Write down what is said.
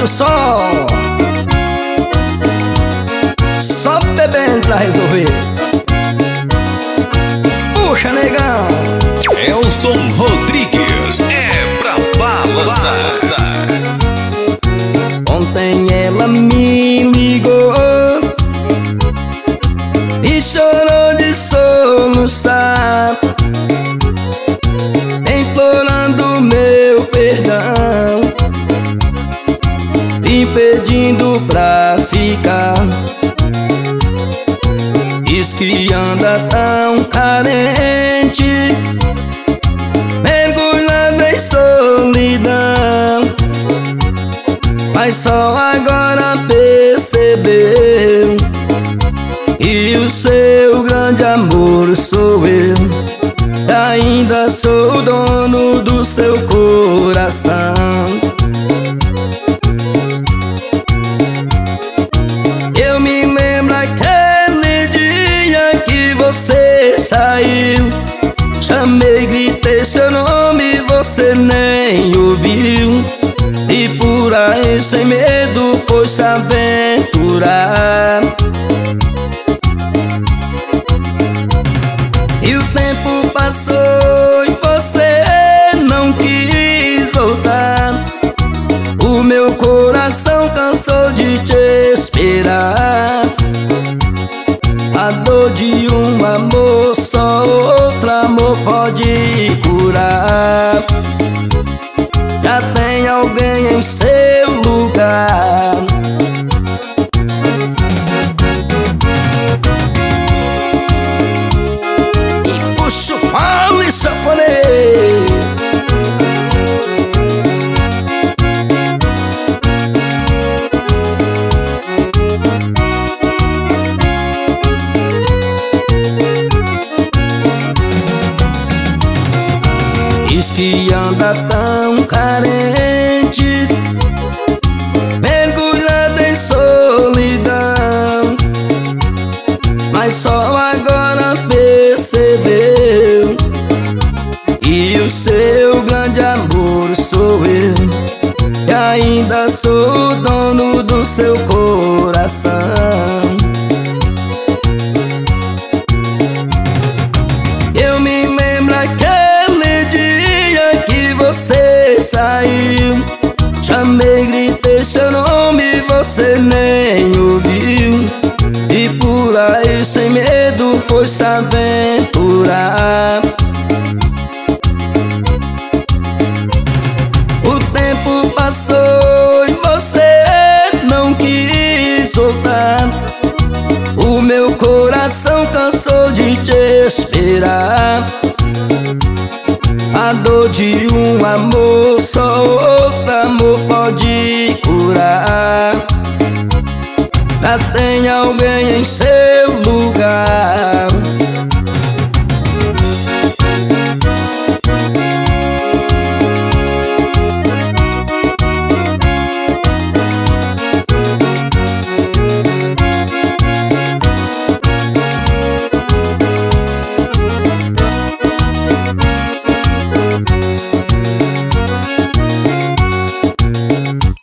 do som. Só bebendo pra resolver. Puxa, negão. Elson Rodrigues é pra balançar. Ontem ela me ligou e chorou de soluçar, implorando meu perdão e pedindo pra ficar. Diz que anda tão carente, mergulhada em solidão, mas só agora percebeu que o seu grande amor sou eu. Ainda sou o dono do seu coração. Eu me lembro aquele dia que você saiu, chamei, gritei seu nome, você nem ouviu, e por aí sem medo foi se aventurar. E o tempo passou e você não quis voltar. O meu coração cansou de te esperar. A dor de um amor só outro amor pode curar. Já tem alguém em seu lugar. E puxa o pau e sanfoneiro. Diz que anda tão carente, mergulhada em solidão, mas só agora percebeu que o seu grande amor sou eu, e ainda sou o dono do seu coração. Eu me lembro aquele dia que você saiu, chamei, gritei seu nome, você nem ouviu, e por aí sem medo foi se aventurar. O tempo passou e você não quis voltar. O meu coração cansou de te esperar. A dor de um amor só outro amor pode curar. Já tem alguém em seu lugar.